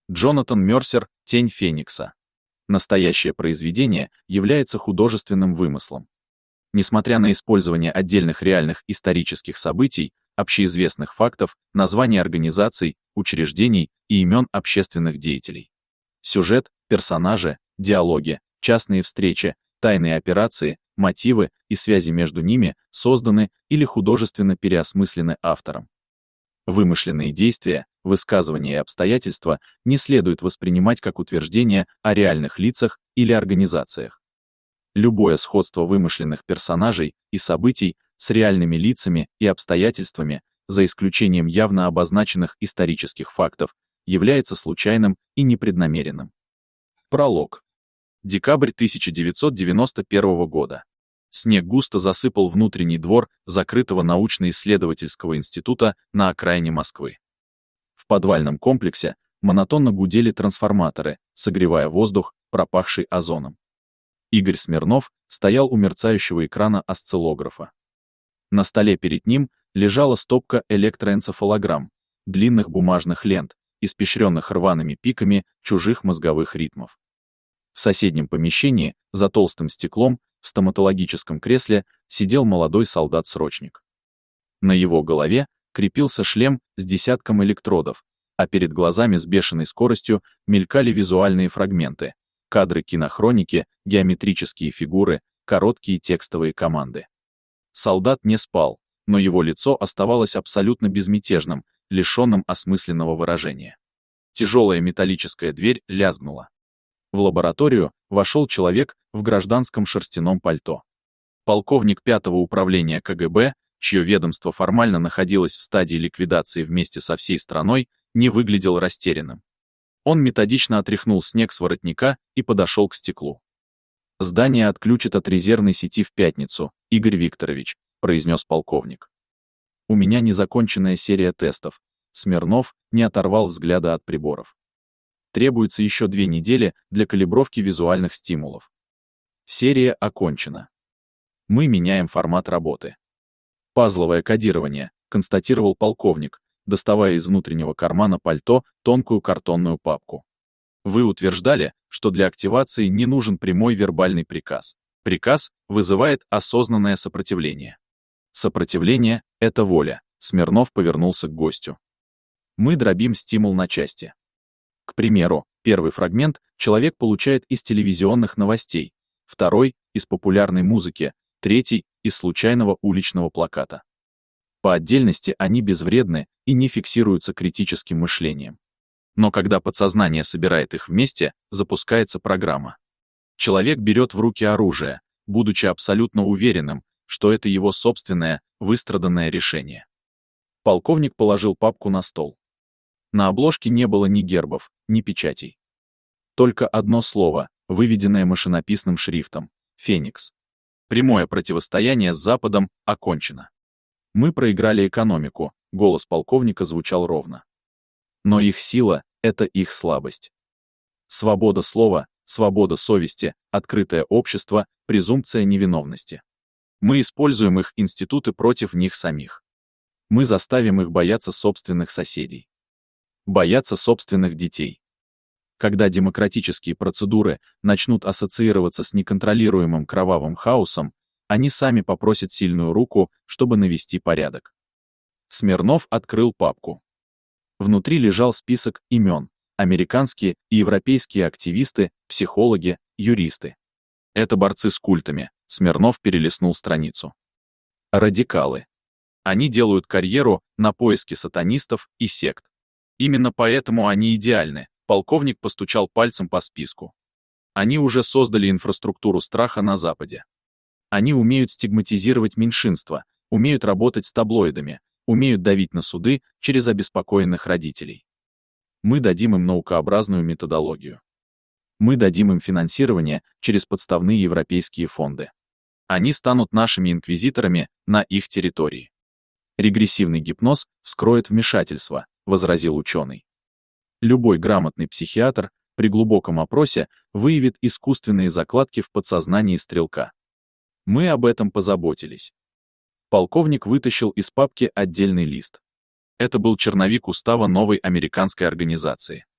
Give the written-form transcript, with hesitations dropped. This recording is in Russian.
Джонатан Мерсер «Тень Феникса». Настоящее произведение является художественным вымыслом. Несмотря на использование отдельных реальных исторических событий, общеизвестных фактов, названий организаций, учреждений и имен общественных деятелей. Сюжет, персонажи, диалоги, частные встречи, тайные операции, мотивы и связи между ними созданы или художественно переосмыслены автором. Вымышленные действия, высказывания и обстоятельства не следует воспринимать как утверждение о реальных лицах или организациях. Любое сходство вымышленных персонажей и событий с реальными лицами и обстоятельствами, за исключением явно обозначенных исторических фактов, является случайным и непреднамеренным. Пролог. Декабрь 1991 года. Снег густо засыпал внутренний двор закрытого научно-исследовательского института на окраине Москвы. В подвальном комплексе монотонно гудели трансформаторы, согревая воздух, пропахший озоном. Игорь Смирнов стоял у мерцающего экрана осциллографа. На столе перед ним лежала стопка электроэнцефалограмм, длинных бумажных лент, испещренных рваными пиками чужих мозговых ритмов. В соседнем помещении, за толстым стеклом, в стоматологическом кресле, сидел молодой солдат-срочник. На его голове крепился шлем с десятком электродов, а перед глазами с бешеной скоростью мелькали визуальные фрагменты, кадры кинохроники, геометрические фигуры, короткие текстовые команды. Солдат не спал, но его лицо оставалось абсолютно безмятежным, лишенным осмысленного выражения. Тяжелая металлическая дверь лязгнула. В лабораторию вошел человек в гражданском шерстяном пальто. Полковник 5-го управления КГБ, чье ведомство формально находилось в стадии ликвидации вместе со всей страной, не выглядел растерянным. Он методично отряхнул снег с воротника и подошел к стеклу. «Здание отключат от резервной сети в пятницу, Игорь Викторович», произнес полковник. «У меня незаконченная серия тестов». Смирнов не оторвал взгляда от приборов. Требуется еще 2 недели для калибровки визуальных стимулов. Серия окончена. Мы меняем формат работы. Пазловое кодирование, констатировал полковник, доставая из внутреннего кармана пальто тонкую картонную папку. Вы утверждали, что для активации не нужен прямой вербальный приказ. Приказ вызывает осознанное сопротивление. Сопротивление — это воля. Смирнов повернулся к гостю. Мы дробим стимул на части. К примеру, первый фрагмент человек получает из телевизионных новостей, второй — из популярной музыки, третий — из случайного уличного плаката. По отдельности они безвредны и не фиксируются критическим мышлением. Но когда подсознание собирает их вместе, запускается программа. Человек берет в руки оружие, будучи абсолютно уверенным, что это его собственное, выстраданное решение. Полковник положил папку на стол. На обложке не было ни гербов, ни печатей. Только одно слово, выведенное машинописным шрифтом — «Феникс». Прямое противостояние с Западом окончено. Мы проиграли экономику, голос полковника звучал ровно. Но их сила — это их слабость. Свобода слова, свобода совести, открытое общество, презумпция невиновности. Мы используем их институты против них самих. Мы заставим их бояться собственных соседей. Бояться собственных детей. Когда демократические процедуры начнут ассоциироваться с неконтролируемым кровавым хаосом, они сами попросят сильную руку, чтобы навести порядок. Смирнов открыл папку. Внутри лежал список имен, американские и европейские активисты, психологи, юристы. Это борцы с культами, Смирнов перелистнул страницу. Радикалы. Они делают карьеру на поиске сатанистов и сект. Именно поэтому они идеальны, полковник постучал пальцем по списку. Они уже создали инфраструктуру страха на Западе. Они умеют стигматизировать меньшинства, умеют работать с таблоидами, умеют давить на суды через обеспокоенных родителей. Мы дадим им наукообразную методологию. Мы дадим им финансирование через подставные европейские фонды. Они станут нашими инквизиторами на их территории. Регрессивный гипноз вскроет вмешательство, возразил ученый. Любой грамотный психиатр при глубоком опросе выявит искусственные закладки в подсознании стрелка. Мы об этом позаботились. Полковник вытащил из папки отдельный лист. Это был черновик устава новой американской организации.